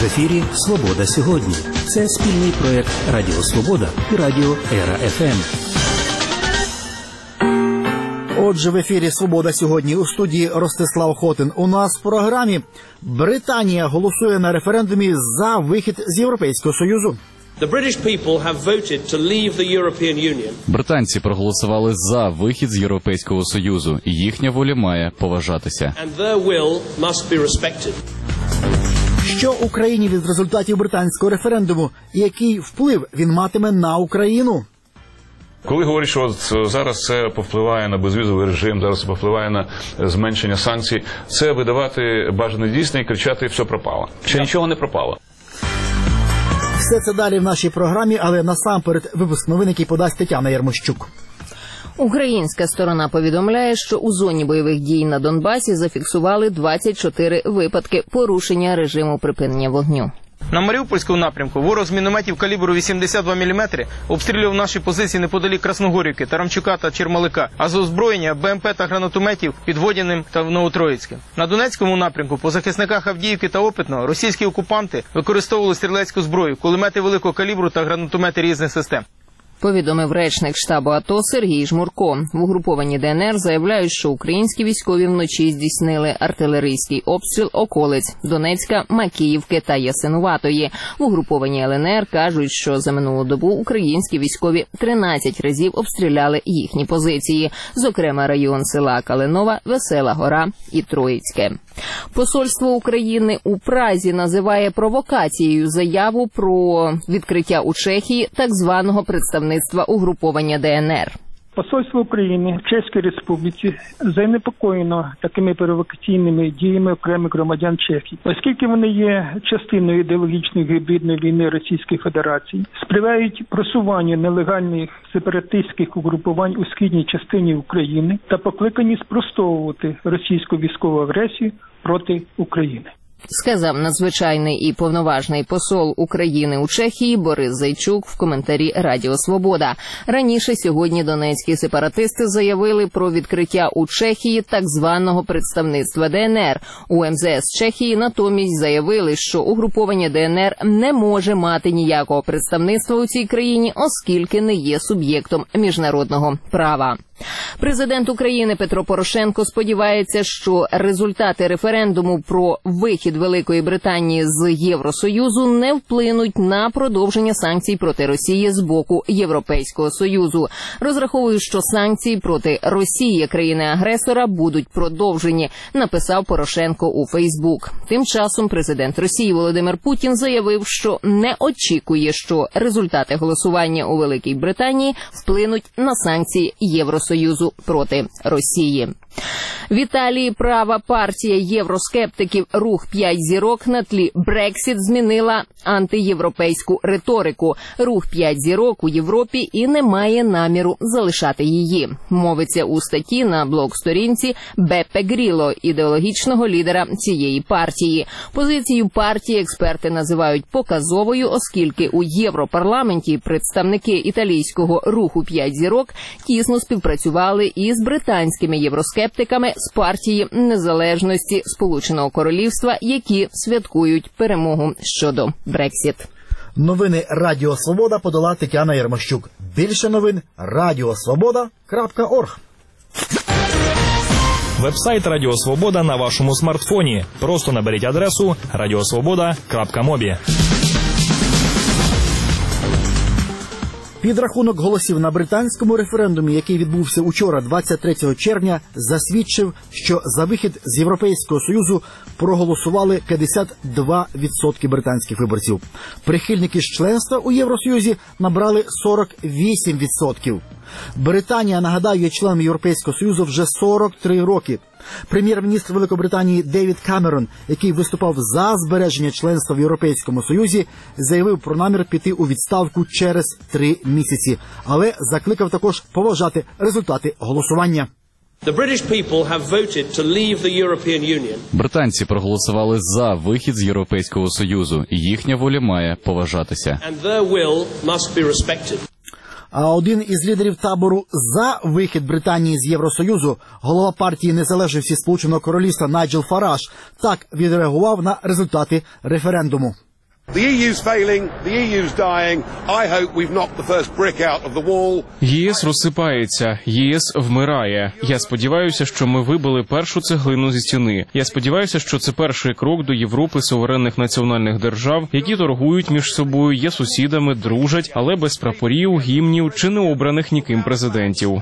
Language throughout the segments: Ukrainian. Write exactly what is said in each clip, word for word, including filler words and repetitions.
ефірі «Свобода сьогодні». Це спільний проєкт Радіо Свобода і Радіо Ера-ФМ. Отже, в ефірі «Свобода сьогодні» у студії Ростислав Хотин. У нас в програмі Британія голосує на референдумі за вихід з Європейського Союзу. Британці проголосували за вихід з Європейського Союзу, і їхня воля має поважатися. Що Україні від результатів британського референдуму і який вплив він матиме на Україну? Коли говорять, що зараз це повпливає на безвізовий режим, зараз це повпливає на зменшення санкцій, це видавати бажане дійсне і кричати «все пропало». Ще нічого не пропало. Все це далі в нашій програмі, але насамперед випуск новин, який подасть Тетяна Ярмощук. Українська сторона повідомляє, що у зоні бойових дій на Донбасі зафіксували двадцять чотири випадки порушення режиму припинення вогню. На Маріупольському напрямку ворог з мінометів калібру вісімдесят два міліметри обстрілював наші позиції неподалік Красногорівки, Тарамчука та Чермалика, а з озброєння БМП та гранатометів під Водяним та Новотроїцьким. На Донецькому напрямку по захисниках Авдіївки та Опитного російські окупанти використовували стрілецьку зброю, кулемети великого калібру та гранатомети різних систем. Повідомив речник штабу АТО Сергій Жмурко. В угрупованні ДНР заявляють, що українські військові вночі здійснили артилерійський обстріл околиць Донецька, Макіївки та Ясинуватої. В угрупованні ЛНР кажуть, що за минулу добу українські військові тринадцять разів обстріляли їхні позиції, зокрема район села Калинова, Весела Гора і Троїцьке. Посольство України у Празі називає провокацією заяву про відкриття у Чехії так званого представництва угруповання ДНР. Посольство України в Чеській Республіці занепокоєно такими провокаційними діями окремих громадян Чехії, оскільки вони є частиною ідеологічної гібридної війни Російської Федерації, сприяють просуванню нелегальних сепаратистських угрупувань у східній частині України та покликані спростовувати російську військову агресію проти України. Сказав надзвичайний і повноважний посол України у Чехії Борис Зайчук в коментарі Радіо Свобода. Раніше сьогодні донецькі сепаратисти заявили про відкриття у Чехії так званого представництва ДНР. У ем зе ес Чехії натомість заявили, що угруповання ДНР не може мати ніякого представництва у цій країні, оскільки не є суб'єктом міжнародного права. Президент України Петро Порошенко сподівається, що результати референдуму про вихід Великої Британії з Євросоюзу не вплинуть на продовження санкцій проти Росії з боку Європейського Союзу. Розраховую, що санкції проти Росії, країни-агресора, будуть продовжені, написав Порошенко у Фейсбук. Тим часом президент Росії Володимир Путін заявив, що не очікує, що результати голосування у Великій Британії вплинуть на санкції Євросоюзу. Союзу проти Росії. В Італії права партія євроскептиків «Рух п'ять зірок» на тлі Брексіт змінила антиєвропейську риторику. «Рух п'ять зірок» у Європі і не має наміру залишати її. Мовиться у статті на блог-сторінці Беппе Гріло, ідеологічного лідера цієї партії. Позицію партії експерти називають показовою, оскільки у Європарламенті представники італійського «Руху п'ять зірок» тісно співпрацювали із британськими євроскептиками з партії Незалежності Сполученого Королівства, які святкують перемогу щодо Брексіт. Новини Радіо Свобода подала Тетяна Ярмощук. Більше новин – радіосвобода крапка орг. Вебсайт Радіо Свобода на вашому смартфоні. Просто наберіть адресу радіосвобода крапка мобі. Підрахунок голосів на британському референдумі, який відбувся учора, двадцять третього червня, засвідчив, що за вихід з Європейського Союзу проголосували п'ятдесят два відсотки британських виборців. Прихильники ж членства у Євросоюзі набрали сорок вісім відсотків. Британія, нагадаю, є членом Європейського Союзу вже сорок три роки. Прем'єр-міністр Великобританії Девід Камерон, який виступав за збереження членства в Європейському Союзі, заявив про намір піти у відставку через три місяці, але закликав також поважати результати голосування. Британці проголосували за вихід з Європейського Союзу, і їхня воля має поважатися. А один із лідерів табору за вихід Британії з Євросоюзу, голова партії Незалежності Сполученого Королівства Найджел Фараж, так відреагував на результати референдуму. ЄС розсипається, ЄС вмирає. Я сподіваюся, що ми вибили першу цеглину зі стіни. Я сподіваюся, що це перший крок до Європи суверенних національних держав, які торгують між собою, є сусідами, дружать, але без прапорів, гімнів чи необраних ніким президентів.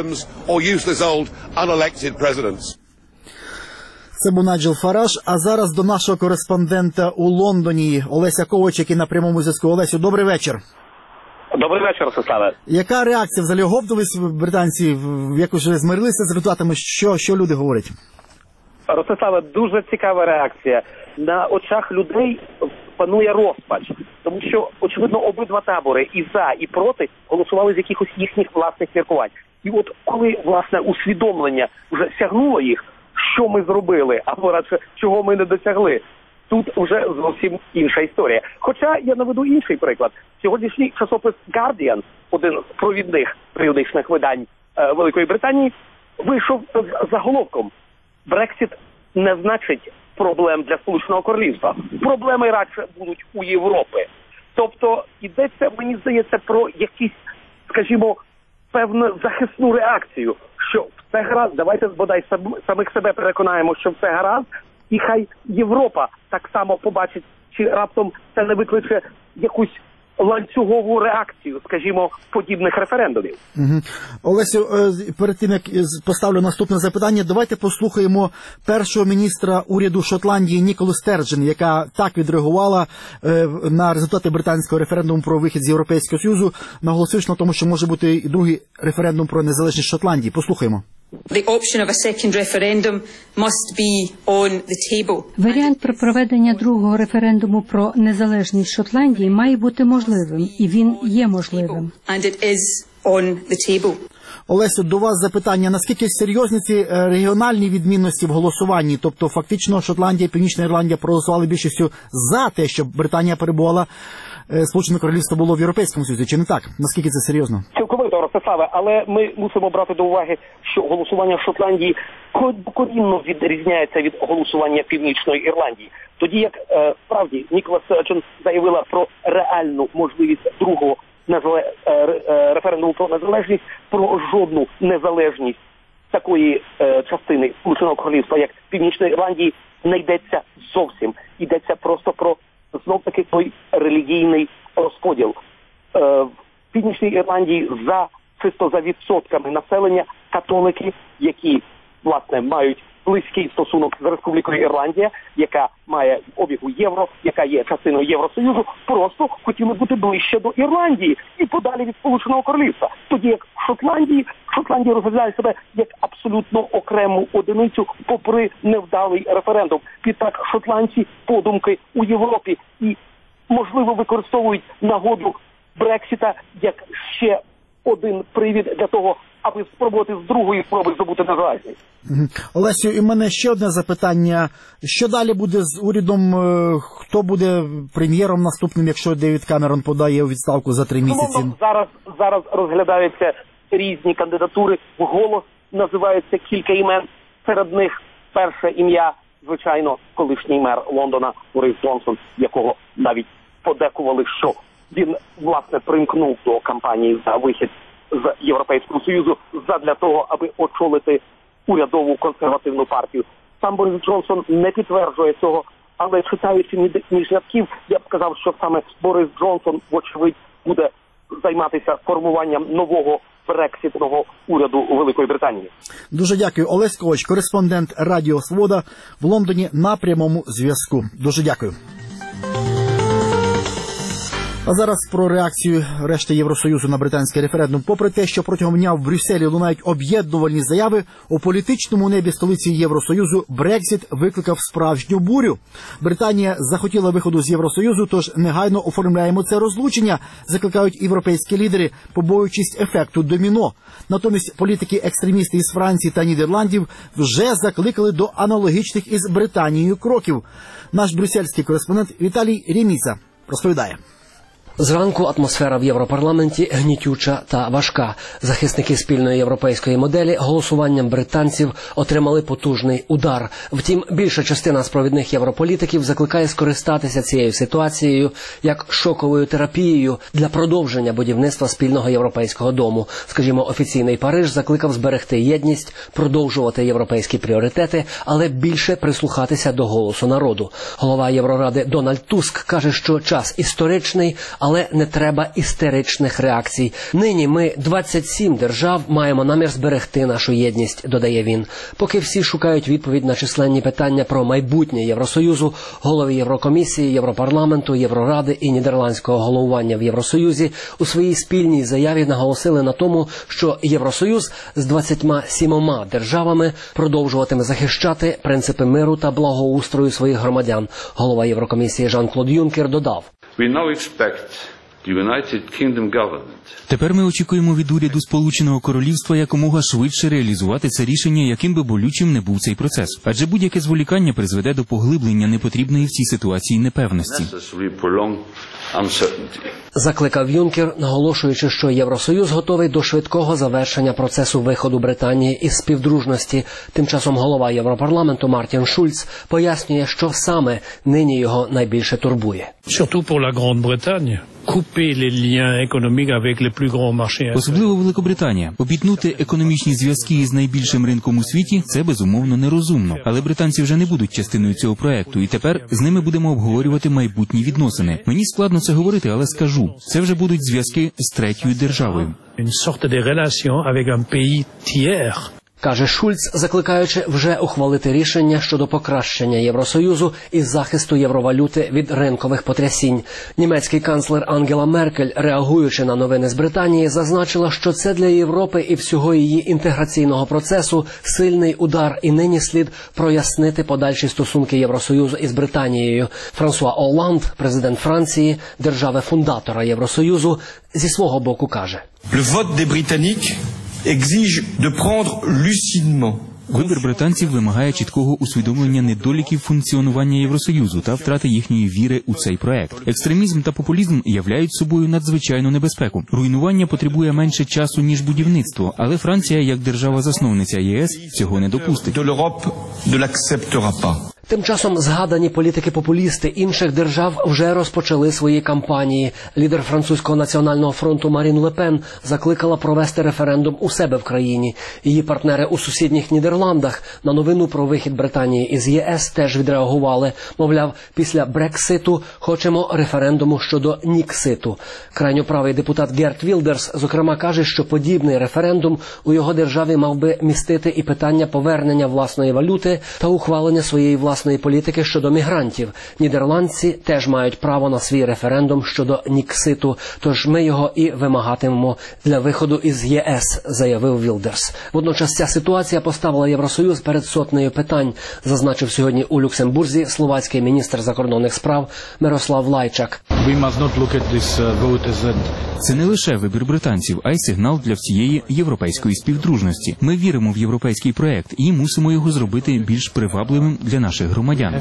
Це був Найджел Фараж. А зараз до нашого кореспондента у Лондоні Олеся Ковач, який на прямому зв'язку. Олесю, добрий вечір. Добрий вечір, Ростиславе. Яка реакція? Взагалі оговтались британці? Якось вже змирилися з результатами? Що, що люди говорять? Ростиславе, дуже цікава реакція. На очах людей панує розпач. Тому що, очевидно, обидва табори, і за, і проти, голосували з якихось їхніх власних міркувань. І от коли, власне, усвідомлення вже сягнуло їх, що ми зробили, або радше, чого ми не досягли, тут вже зовсім інша історія. Хоча я наведу інший приклад. Сьогоднішній часопис Guardian, один з провідних періодичних видань е, Великої Британії, вийшов з заголовком «Брексіт не значить проблем для Сполученого Королівства. Проблеми радше будуть у Європи». Тобто йдеться, мені здається, про якісь, скажімо, певну захисну реакцію, що все гаразд, давайте бодай самих себе переконаємо, що все гаразд, і хай Європа так само побачить, чи раптом це не викличе якусь ланцюгову реакцію, скажімо, подібних референдумів. Угу. Олесю, перед тим, як поставлю наступне запитання, давайте послухаємо першого міністра уряду Шотландії Ніколу Стерджен, яка так відреагувала на результати британського референдуму про вихід з Європейського Союзу, наголосивши на тому, що може бути і другий референдум про незалежність Шотландії. Послухаємо. Варіант про проведення другого референдуму про незалежність Шотландії має бути можливим, і він є можливим. Олесю, до вас запитання. Наскільки серйозні ці регіональні відмінності в голосуванні? Тобто, фактично, Шотландія і Північна Ірландія проголосували більшістю за те, щоб Британія перебувала, Сполучене Королівство було в Європейському Союзі, чи не так? Наскільки це серйозно? Цілковито, Ростиславе, але ми мусимо брати до уваги, що голосування в Шотландії корінно відрізняється від голосування Північної Ірландії. Тоді як, е, справді, Нікола Стерджен заявила про реальну можливість другого незале... е, референдуму про незалежність, про жодну незалежність такої е, частини Сполученого Королівства, як Північної Ірландії, не йдеться зовсім. Йдеться просто про знов-таки той релігійний розподіл. Е, в Північній Ірландії за, чисто за відсотками населення католики, які, власне, мають близький стосунок з Республікою Ірландія, яка має обігу євро, яка є частиною Євросоюзу, просто хотіли бути ближче до Ірландії і подалі від Сполученого Королівства. Тоді як в Шотландії, Шотландія розглядає себе як абсолютно окрему одиницю, попри невдалий референдум. Відтак шотландці подумки у Європі і, можливо, використовують нагоду Брексіта як ще один привід для того, аби спробувати з другої спроби здобути незалежність. Олесю, і в мене ще одне запитання. Що далі буде з урядом? Хто буде прем'єром наступним, якщо Девід Камерон подає у відставку за три місяці? Ну, зараз, зараз розглядаються різні кандидатури. Вголос називаються кілька імен. Серед них перше ім'я, звичайно, колишній мер Лондона Борис Джонсон, якого навіть подекували, що він, власне, примкнув до кампанії за вихід з Європейського Союзу задля того, аби очолити урядову консервативну партію. Сам Борис Джонсон не підтверджує цього, але читаючи між рядків, я б сказав, що саме Борис Джонсон, вочевидь, буде займатися формуванням нового брекситного уряду у Великої Британії. Дуже дякую. Олесь Ковач, кореспондент Радіо Свобода в Лондоні на прямому зв'язку. Дуже дякую. А зараз про реакцію решти Євросоюзу на британський референдум. Попри те, що протягом дня в Брюсселі лунають об'єднувальні заяви, у політичному небі столиці Євросоюзу Брексіт викликав справжню бурю. Британія захотіла виходу з Євросоюзу, тож негайно оформляємо це розлучення, закликають європейські лідери, побоюючись ефекту доміно. Натомість політики-екстремісти із Франції та Нідерландів вже закликали до аналогічних із Британією кроків. Наш брюссельський кореспондент Віталій Реміса розповідає. Зранку атмосфера в Європарламенті гнітюча та важка. Захисники спільної європейської моделі голосуванням британців отримали потужний удар. Втім, більша частина з провідних європолітиків закликає скористатися цією ситуацією як шоковою терапією для продовження будівництва спільного європейського дому. Скажімо, офіційний Париж закликав зберегти єдність, продовжувати європейські пріоритети, але більше прислухатися до голосу народу. Голова Євроради Дональд Туск каже, що час історичний, але не треба істеричних реакцій. Нині ми, двадцять сім держав, маємо намір зберегти нашу єдність, додає він. Поки всі шукають відповідь на численні питання про майбутнє Євросоюзу, голови Єврокомісії, Європарламенту, Євроради і нідерландського головування в Євросоюзі у своїй спільній заяві наголосили на тому, що Євросоюз з двадцятьма сімома державами продовжуватиме захищати принципи миру та благоустрою своїх громадян. Голова Єврокомісії Жан-Клод Юнкер додав: We now expect the United Kingdom government. Тепер ми очікуємо від уряду Сполученого Королівства якомога швидше реалізувати це рішення, яким би болючим не був цей процес. Адже будь-яке зволікання призведе до поглиблення непотрібної в цій ситуації непевності. Закликав Юнкер, наголошуючи, що Євросоюз готовий до швидкого завершення процесу виходу Британії із співдружності. Тим часом голова Європарламенту Мартін Шульц пояснює, що саме нині його найбільше турбує. Особливо Великобританія. Обітнути економічні зв'язки із найбільшим ринком у світі – це безумовно нерозумно. Але британці вже не будуть частиною цього проекту, і тепер з ними будемо обговорювати майбутні відносини. Мені складно це говорити, але скажу. Це вже будуть зв'язки з третьою державою. Каже Шульц, закликаючи вже ухвалити рішення щодо покращення Євросоюзу і захисту євровалюти від ринкових потрясінь. Німецький канцлер Ангела Меркель, реагуючи на новини з Британії, зазначила, що це для Європи і всього її інтеграційного процесу сильний удар, і нині слід прояснити подальші стосунки Євросоюзу із Британією. Франсуа Олланд, президент Франції, держави-фундатора Євросоюзу, зі свого боку каже: Вибір британців вимагає чіткого усвідомлення недоліків функціонування Євросоюзу та втрати їхньої віри у цей проект. Екстремізм та популізм являють собою надзвичайну небезпеку. Руйнування потребує менше часу, ніж будівництво, але Франція, як держава-засновниця ЄС, цього не допустить. Тим часом згадані політики-популісти інших держав вже розпочали свої кампанії. Лідер французького національного фронту Марін Ле Пен закликала провести референдум у себе в країні. Її партнери у сусідніх Нідерландах на новину про вихід Британії із ЄС теж відреагували. Мовляв, після Брекситу хочемо референдуму щодо Нікситу. Крайньоправий депутат Герт Вілдерс, зокрема, каже, що подібний референдум у його державі мав би містити і питання повернення власної валюти та ухвалення своєї власної власної політики щодо мігрантів. Нідерландці теж мають право на свій референдум щодо Нікситу, тож ми його і вимагатимемо для виходу із ЄС, заявив Вілдерс. Водночас ця ситуація поставила Євросоюз перед сотнею питань, зазначив сьогодні у Люксембурзі словацький міністр закордонних справ Мирослав Лайчак. Це не лише вибір британців, а й сигнал для всієї європейської співдружності. Ми віримо в європейський проект і мусимо його зробити більш привабливим для наших громадян.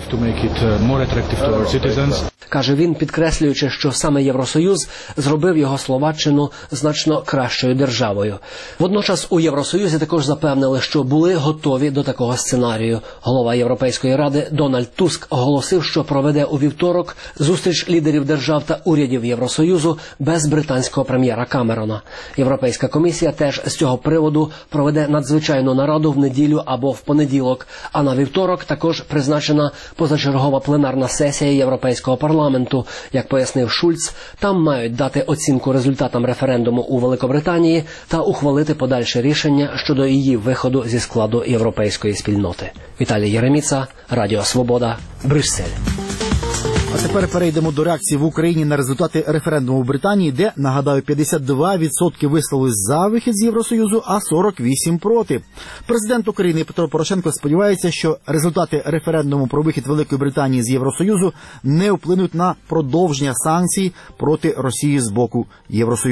Каже він, підкреслюючи, що саме Євросоюз зробив його Словаччину значно кращою державою. Водночас у Євросоюзі також запевнили, що були готові до такого сценарію. Голова Європейської ради Дональд Туск оголосив, що проведе у вівторок зустріч лідерів держав та урядів Євросоюзу без британського прем'єра Камерона. Європейська комісія теж з цього приводу проведе надзвичайну нараду в неділю або в понеділок, а на вівторок також призначена позачергова пленарна сесія Європейського парламенту. Як пояснив Шульц, там мають дати оцінку результатам референдуму у Великобританії та ухвалити подальше рішення щодо її виходу зі складу європейської спільноти. Віталій Єреміца, Радіо Свобода, Брюссель. А тепер перейдемо до реакції в Україні на результати референдуму в Британії, де, нагадаю, п'ятдесят два відсотки висловились за вихід з Євросоюзу, а сорок вісім відсотків проти. Президент України Петро Порошенко сподівається, що результати референдуму про вихід Великої Британії з Євросоюзу не вплинуть на продовження санкцій проти Росії з боку Євросоюзу.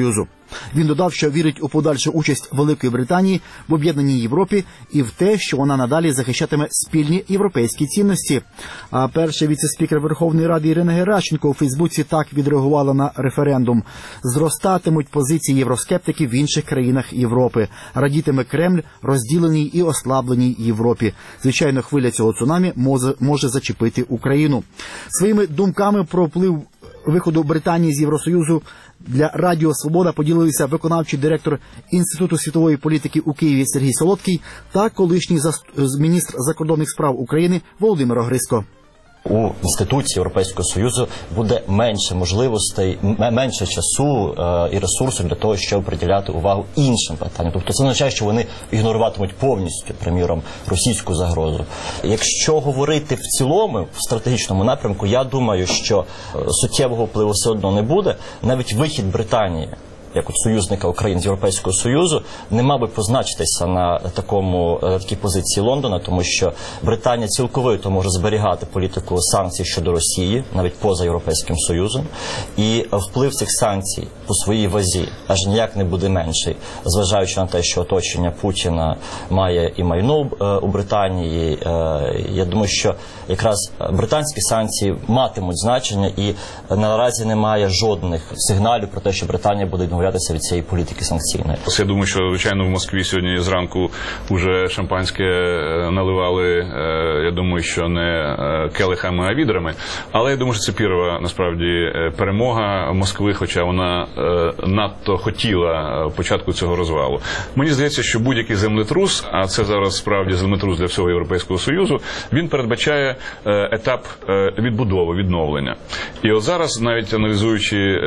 Він додав, що вірить у подальшу участь Великої Британії в об'єднаній Європі і в те, що вона надалі захищатиме спільні європейські цінності. А перший віце-спікер Верховної Ради Ірина Геращенко у Фейсбуці так відреагувала на референдум. Зростатимуть позиції євроскептиків в інших країнах Європи. Радітиме Кремль розділеній і ослабленій Європі. Звичайно, хвиля цього цунамі може, може зачепити Україну. Своїми думками про вплив виходу Британії з Євросоюзу для Радіо Свобода поділився виконавчий директор Інституту світової політики у Києві Сергій Солодкий та колишній міністр закордонних справ України Володимир Огриско. У інституції Європейського Союзу буде менше можливостей, менше часу і ресурсів для того, щоб приділяти увагу іншим питанням. Тобто це означає, що вони ігноруватимуть повністю, приміром, російську загрозу. Якщо говорити в цілому, в стратегічному напрямку, я думаю, що суттєвого впливу все одно не буде. Навіть вихід Британії як от союзника України з Європейського Союзу, не мав би позначитися на такому, такій позиції Лондона, тому що Британія цілковито може зберігати політику санкцій щодо Росії, навіть поза Європейським Союзом, і вплив цих санкцій по своїй вазі аж ніяк не буде менший, зважаючи на те, що оточення Путіна має і майно у Британії. Я думаю, що якраз британські санкції матимуть значення, і наразі немає жодних сигналів про те, що Британія буде відмовлятися від цієї політики санкційної. Я думаю, що, звичайно, в Москві сьогодні зранку вже шампанське наливали, я думаю, що не келихами, а відрами. Але я думаю, що це пірова, насправді, перемога Москви, хоча вона надто хотіла початку цього розвалу. Мені здається, що будь-який землетрус, а це зараз справді землетрус для всього Європейського Союзу, він передбачає етап відбудови, відновлення. І от зараз, навіть аналізуючи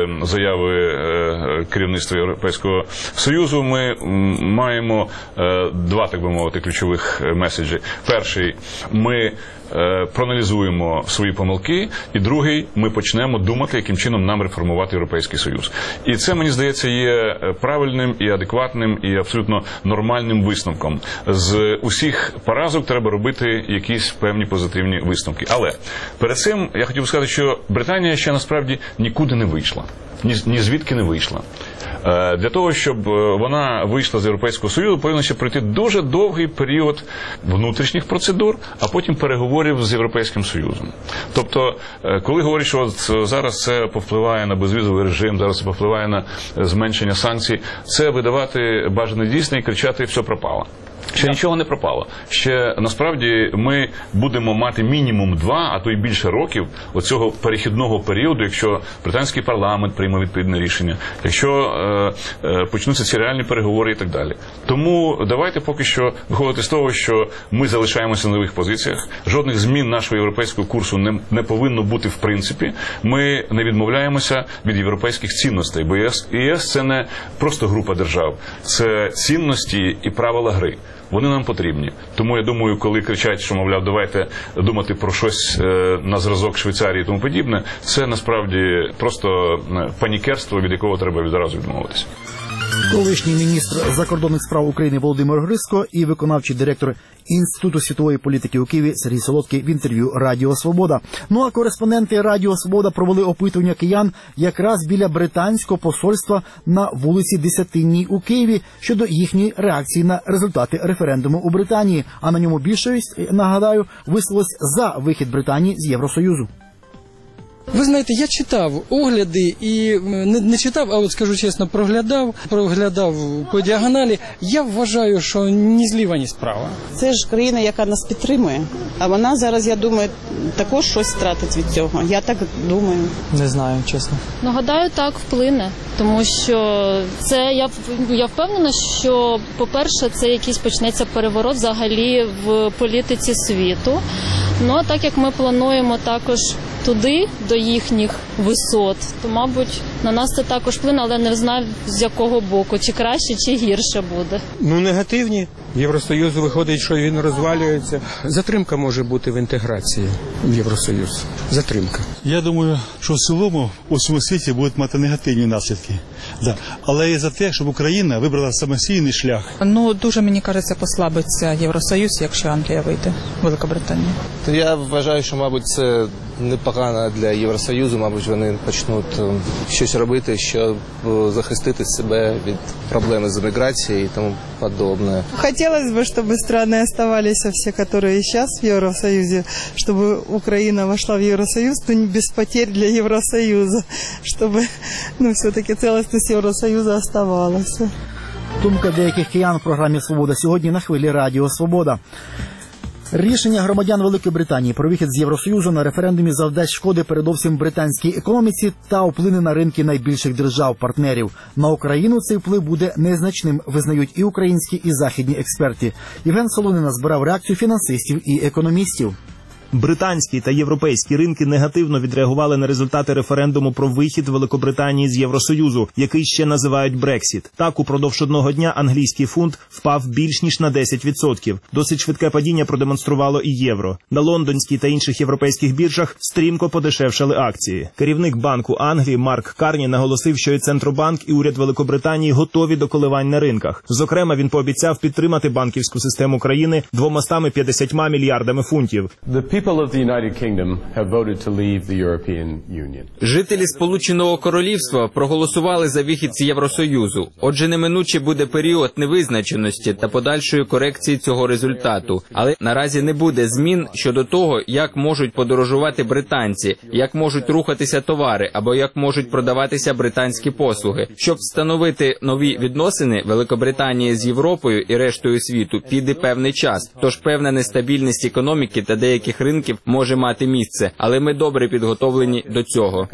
заяви керівництва Європейського Союзу, ми маємо два, так би мовити, ключових меседжі. Перший – ми проаналізуємо свої помилки, і другий – ми почнемо думати, яким чином нам реформувати Європейський Союз. І це, мені здається, є правильним і адекватним і абсолютно нормальним висновком. З усіх поразок треба робити якісь певні позитивні висновки. Але перед цим я хотів сказати, що Британія ще насправді нікуди не вийшла. Ні, ні звідки не вийшла. Для того, щоб вона вийшла з Європейського Союзу, повинно ще пройти дуже довгий період внутрішніх процедур, а потім переговорів з Європейським Союзом. Тобто, коли говорять, що зараз це повпливає на безвізовий режим, зараз це повпливає на зменшення санкцій, це видавати бажане дійсне і кричати «все пропало». Ще нічого не пропало. Ще, насправді, ми будемо мати мінімум два, а то й більше років оцього перехідного періоду, якщо британський парламент прийме відповідне рішення, якщо е, е, почнуться ці реальні переговори і так далі. Тому давайте поки що виходити з того, що ми залишаємося на нових позиціях. Жодних змін нашого європейського курсу не, не повинно бути в принципі. Ми не відмовляємося від європейських цінностей, бо ЄС, ЄС це не просто група держав, це цінності і правила гри. Вони нам потрібні. Тому, я думаю, коли кричать, що, мовляв, давайте думати про щось на зразок Швейцарії і тому подібне, це насправді просто панікерство, від якого треба відразу відмовитися. Колишній міністр закордонних справ України Володимир Огриско і виконавчий директор Інституту світової політики у Києві Сергій Солодкий в інтерв'ю Радіо Свобода. Ну а кореспонденти Радіо Свобода провели опитування киян якраз біля британського посольства на вулиці Десятинній у Києві щодо їхньої реакції на результати референдуму у Британії. А на ньому більшість, нагадаю, висловилась за вихід Британії з Євросоюзу. Ви знаєте, я читав огляди і не, не читав, а от скажу чесно, проглядав, проглядав по діагоналі. Я вважаю, що ні зліва, ні справа. Це ж країна, яка нас підтримує, а вона зараз, я думаю, також щось втратить від цього. Я так думаю. Не знаю, чесно. Ну, гадаю, так, вплине, тому що це, я, я впевнена, що, по-перше, це якийсь почнеться переворот взагалі в політиці світу. Ну, а так як ми плануємо також туди, до їхніх висот, то, мабуть, на нас це також вплине, але не знаю, з якого боку, чи краще, чи гірше буде. Ну, негативні. Євросоюз виходить, що він розвалюється. Затримка може бути в інтеграції в Євросоюз. Затримка. Я думаю, що в цілому у всьому світі будуть мати негативні наслідки. Да. Але я за те, щоб Україна вибрала самостійний шлях. Ну, дуже, мені кажеться, послабиться Євросоюз, якщо Англія вийде, Велика Британія. То я вважаю, що, мабуть, це непогано для Євросоюзу, мабуть, вони почнуть щось щось робити, щоб захистити себе від проблеми з міграцією і тому подобне. Хотелось бы, чтобы страны оставались все, которые сейчас в Евросоюзе, чтобы Украина вошла в Евросоюз, но не без потерь для Евросоюза, чтобы ну, все-таки целостность Евросоюза оставалась. Думка деяких киян в програмі «Свобода сьогодні» на хвилі Радіо Свобода. Рішення громадян Великої Британії про вихід з Євросоюзу на референдумі завдасть шкоди передовсім британській економіці та вплине на ринки найбільших держав-партнерів. На Україну цей вплив буде незначним, визнають і українські, і західні експерти. Євген Солонина збирав реакцію фінансистів і економістів. Британські та європейські ринки негативно відреагували на результати референдуму про вихід Великобританії з Євросоюзу, який ще називають Брексіт. Так, упродовж одного дня англійський фунт впав більш ніж на десять відсотків. Досить швидке падіння продемонструвало і євро. На лондонській та інших європейських біржах стрімко подешевшали акції. Керівник Банку Англії Марк Карні наголосив, що і Центробанк, і уряд Великобританії готові до коливань на ринках. Зокрема, він пообіцяв підтримати банківську систему країни двома п'ятдесятьма мільярдами фунтів. Жителі Сполученого Королівства проголосували за вихід з Євросоюзу. Отже, неминуче буде період невизначеності та подальшої корекції цього результату. Але наразі не буде змін щодо того, як можуть подорожувати британці, як можуть рухатися товари або як можуть продаватися британські послуги. Щоб встановити нові відносини Великобританії з Європою і рештою світу, піде певний час. Тож певна нестабільність економіки та деяких ринків може мати місце, але ми добре підготовлені до цього.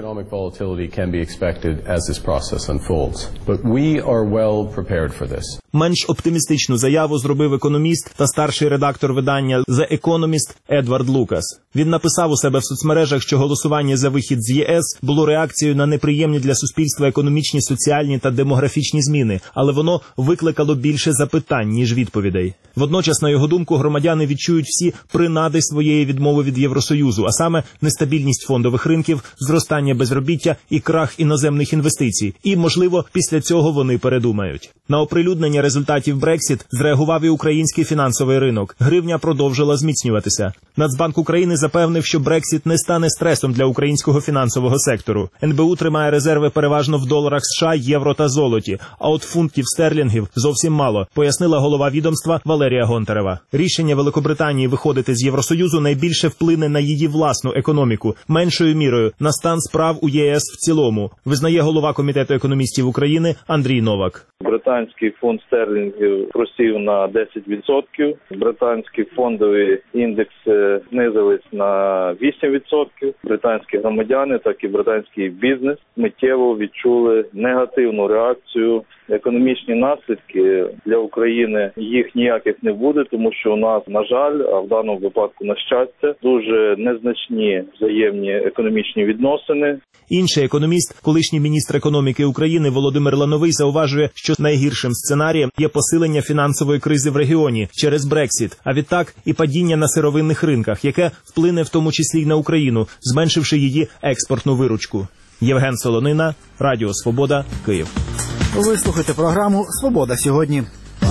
Менш оптимістичну заяву зробив економіст та старший редактор видання The Economist Едвард Лукас. Він написав у себе в соцмережах, що голосування за вихід з ЄС було реакцією на неприємні для суспільства економічні, соціальні та демографічні зміни, але воно викликало більше запитань, ніж відповідей. Водночас, на його думку, громадяни відчують всі принади своєї відмови від Євросоюзу, а саме нестабільність фондових ринків, зростання безробіття і крах іноземних інвестицій. І, можливо, після цього вони передумають. На оприлюднення результатів Брексіт зреагував і український фінансовий ринок. Гривня продовжила зміцнюватися. Нацбанк України запевнив, що Брексіт не стане стресом для українського фінансового сектору. ен бе у тримає резерви переважно в доларах США, євро та золоті, а от фунтів стерлінгів зовсім мало, пояснила голова відомства Валерія Гонтарева. Рішення Великобританії виходити з Євросоюзу найбільше вплине на її власну економіку, меншою мірою на стан справ у ЄС в цілому, визнає голова Комітету економістів України Андрій Новак. Британський фунт стерлінгів просів на десять відсотків, британські фондові індекси знизились на вісім відсотків. Британські громадяни, так і британський бізнес миттєво відчули негативну реакцію. Економічні наслідки для України їх ніяких не буде, тому що у нас, на жаль, а в даному випадку, на щастя, дуже незначні взаємні економічні відносини. Інший економіст, колишній міністр економіки України Володимир Лановий зауважує, що найгіршим сценарієм є посилення фінансової кризи в регіоні через Брексіт, а відтак і падіння на сировинних ринках, яке вплине в тому числі й на Україну, зменшивши її експортну виручку. Євген Солонина, Радіо Свобода, Київ. Ви слухаєте програму «Свобода сьогодні».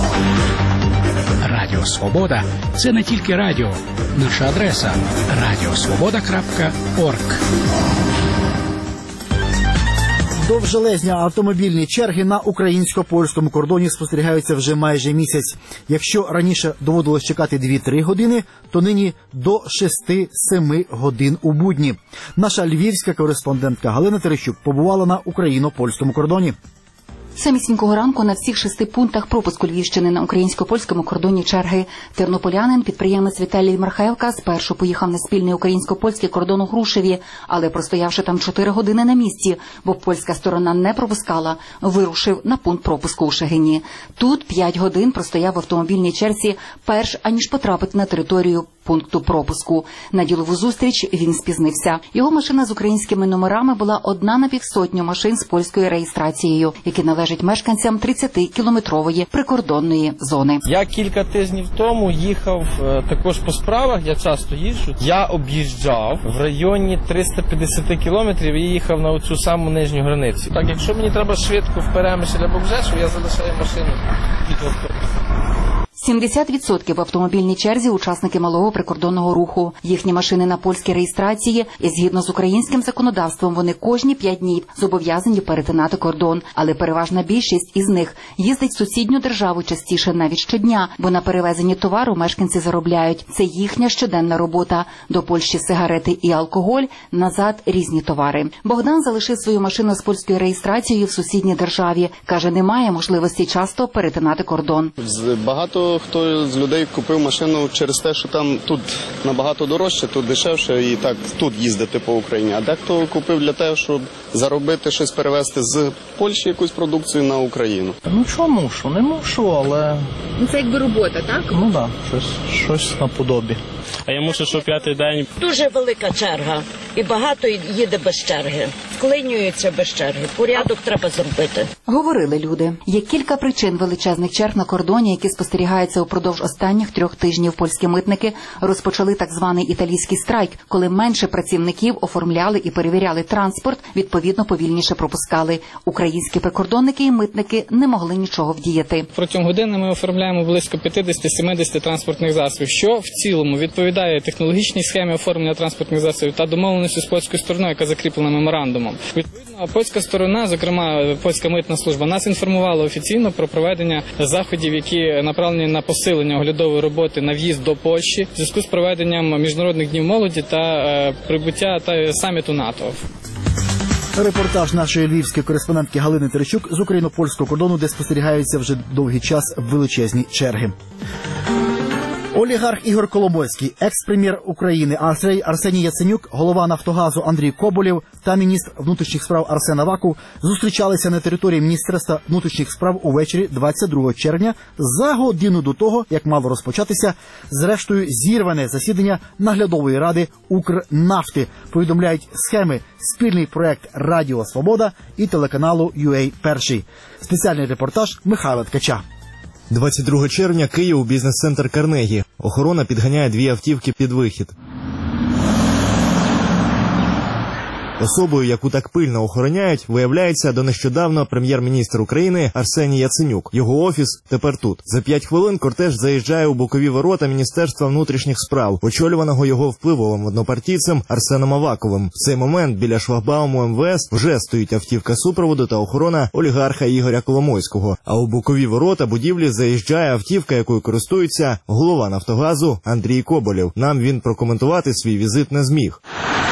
Радіо Свобода – це не тільки радіо. Наша адреса – радіосвобода крапка орг. Довжелезні автомобільні черги на українсько-польському кордоні спостерігаються вже майже місяць. Якщо раніше доводилось чекати дві-три години, то нині до шести-семи годин у будні. Наша львівська кореспондентка Галина Терещук побувала на україно-польському кордоні. Самісінького ранку на всіх шести пунктах пропуску Львівщини на українсько-польському кордоні черги. Тернополянин, підприємець Віталій Мархевка, спершу поїхав на спільний українсько-польський кордон у Грушеві, але простоявши там чотири години на місці, бо польська сторона не пропускала, вирушив на пункт пропуску у Шегині. Тут п'ять годин простояв в автомобільній черзі, перш аніж потрапити на територію пункту пропуску. На ділову зустріч він спізнився. Його машина з українськими номерами була одна на півсотню машин з польською реєстрацією, які належать мешканцям тридцятикілометрової прикордонної зони. Я кілька тижнів тому їхав е, також по справах, я часто їжджу. Я об'їжджав в районі триста п'ятдесят кілометрів і їхав на оцю саму нижню границю. Так, якщо мені треба швидко в Перемишль або Бжешов, я залишаю машину під автобус. сімдесят відсотків в автомобільній черзі – учасники малого прикордонного руху. Їхні машини на польській реєстрації, і згідно з українським законодавством вони кожні п'ять днів зобов'язані перетинати кордон. Але переважна більшість із них їздить в сусідню державу частіше навіть щодня, бо на перевезенні товару мешканці заробляють. Це їхня щоденна робота. До Польщі сигарети і алкоголь, назад різні товари. Богдан залишив свою машину з польською реєстрацією в сусідній державі. Каже, немає можливості часто перетинати кордон. Багато хто з людей купив машину через те, що там тут набагато дорожче, тут дешевше і так тут їздити по Україні. А дехто купив для того, щоб заробити щось, перевезти з Польщі якусь продукцію на Україну. Ну що мушу? Не мушу, але... Ну це якби робота, так? Ну так, да, щось, щось наподобі. А я мушу, що п'ятий день. Дуже велика черга і багато їде без черги. Вклинюються без черги. Порядок треба зробити. Говорили люди. Є кілька причин величезних черг на кордоні, які спостерігаються упродовж останніх трьох тижнів. Польські митники розпочали так званий італійський страйк, коли менше працівників оформляли і перевіряли транспорт, відповідно повільніше пропускали. Українські прикордонники і митники не могли нічого вдіяти. Протягом години ми оформляємо близько п'ятдесят-сімдесят транспортних засобів, що в цілому відповідає технологічній схемі оформлення транспортних засобів та домовленості з польською стороною, яка закріплена меморандумом. Відповідно, польська сторона, зокрема польська митна служба, нас інформувала офіційно про проведення заходів, які направлені на посилення оглядової роботи на в'їзд до Польщі в зв'язку з проведенням міжнародних днів молоді та е, прибуття та саміту НАТО. Репортаж нашої львівської кореспондентки Галини Терещук з україно-польського кордону, де спостерігаються вже довгий час величезні черги. Олігарх Ігор Коломойський, екс-прем'єр України Арсеній Яценюк, голова «Нафтогазу» Андрій Коболєв та міністр внутрішніх справ Арсен Аваков зустрічалися на території Міністерства внутрішніх справ увечері двадцять другого червня за годину до того, як мало розпочатися, зрештою, зірване засідання наглядової ради «Укрнафти». Повідомляють схеми спільний проект «Радіо Свобода» і телеканалу ю ей Перший. Спеціальний репортаж Михайла Ткача. двадцять другого червня, Київ, бізнес-центр Карнегі. Охорона підганяє дві автівки під вихід. Особою, яку так пильно охороняють, виявляється до нещодавно прем'єр-міністр України Арсеній Яценюк. Його офіс тепер тут. За п'ять хвилин кортеж заїжджає у бокові ворота Міністерства внутрішніх справ, очолюваного його впливовим однопартійцем Арсеном Аваковим. В цей момент біля шлагбауму ем ве ес вже стоїть автівка супроводу та охорона олігарха Ігоря Коломойського. А у бокові ворота будівлі заїжджає автівка, якою користується голова «Нафтогазу» Андрій Коболєв. Нам він прокоментувати свій візит не зміг.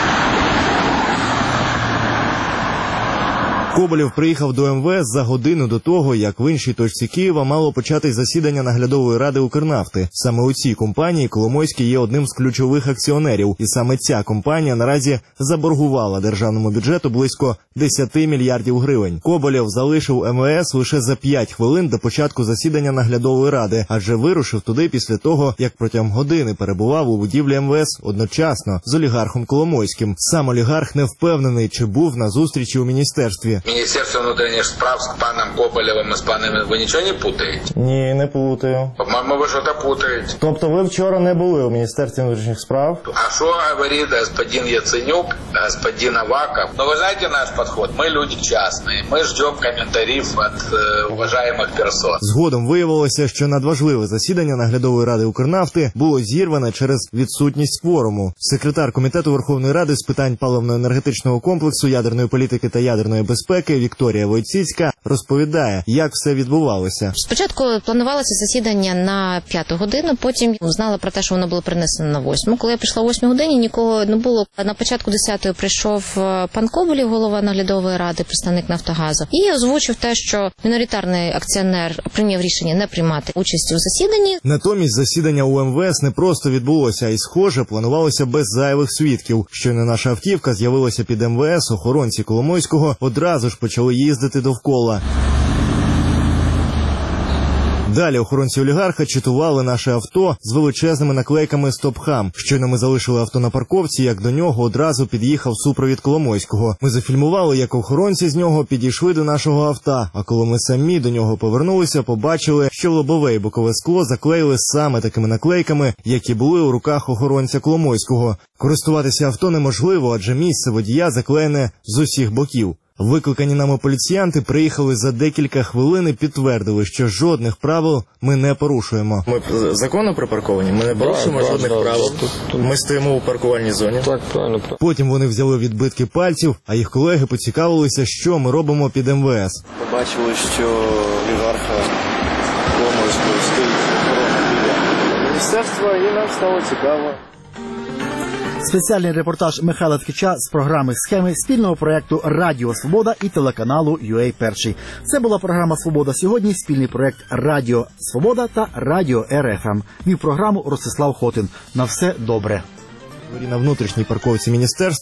Коболєв приїхав до ем ве ес за годину до того, як в іншій точці Києва мало початись засідання наглядової ради «Укрнафти». Саме у цій компанії Коломойський є одним з ключових акціонерів. І саме ця компанія наразі заборгувала державному бюджету близько десять мільярдів гривень. Коболєв залишив ем ве ес лише за п'ять хвилин до початку засідання наглядової ради, адже вирушив туди після того, як протягом години перебував у будівлі ем ве ес одночасно з олігархом Коломойським. Сам олігарх не впевнений, чи був на зустрічі у міністерстві. Міністерство внутрішніх справ з паном Коболєвим і з панами, ви нічого не путаєте? Ні, не плутаю. По-моєму, ви щось путаєте. Тобто ви вчора не були у Міністерстві внутрішніх справ? А що говорить господин Яценюк, господин Аваков? Ну, ви знаєте наш підход? Ми люди частні. Ми чекаємо коментарів від е, уважаємих персон. Згодом виявилося, що надважливе засідання наглядової ради «Укрнафти» було зірване через відсутність кворуму. Секретар Комітету Верховної Ради з питань паливно-енергетичного комплексу, ядерної політики та ядерної безпеки Вікторія Войціцька розповідає, як все відбувалося. Спочатку планувалося засідання на п'яту годину, потім знала про те, що воно було перенесено на восьму. Коли я прийшла о восьмій годині, нікого не було. На початку десятої прийшов пан Коболєв, голова наглядової ради, представник «Нафтогазу», і озвучив те, що міноритарний акціонер прийняв рішення не приймати участь у засіданні. Натомість засідання у ем ве ес не просто відбулося, а й, схоже, планувалося без зайвих свідків. Щойно наша автівка з'явилася під ем ве ес, охоронці Коломойського одразу ж почали їздити довкола. Далі охоронці олігарха читували наше авто з величезними наклейками «Стоп-хам». Щойно ми залишили авто на парковці, як до нього одразу під'їхав супровід Коломойського. Ми зафільмували, як охоронці з нього підійшли до нашого авто, а коли ми самі до нього повернулися, побачили, що лобове і бокове скло заклеїли саме такими наклейками, які були у руках охоронця Коломойського. Користуватися авто неможливо, адже місце водія заклеєне з усіх боків. Викликані нами поліціянти приїхали за декілька хвилин і підтвердили, що жодних правил ми не порушуємо. Ми законно припарковані, ми не порушуємо да, жодних да, правил. да. Ми стоїмо у паркувальній зоні. Так, правильно, правильно. Потім вони взяли відбитки пальців, а їх колеги поцікавилися, що ми робимо під ем ве ес. Побачили, що олігарха Коломойського стоїть охорона біля міністерства, і нам стало цікаво. Спеціальний репортаж Михайла Ткача з програми «Схеми» спільного проєкту «Радіо Свобода» і телеканалу ю ей Перший. Це була програма «Свобода сьогодні», спільний проєкт «Радіо Свобода» та «Радіо ер еф ем». Вів програму Ростислав Хотин. На все добре. На внутрішній парковці міністерства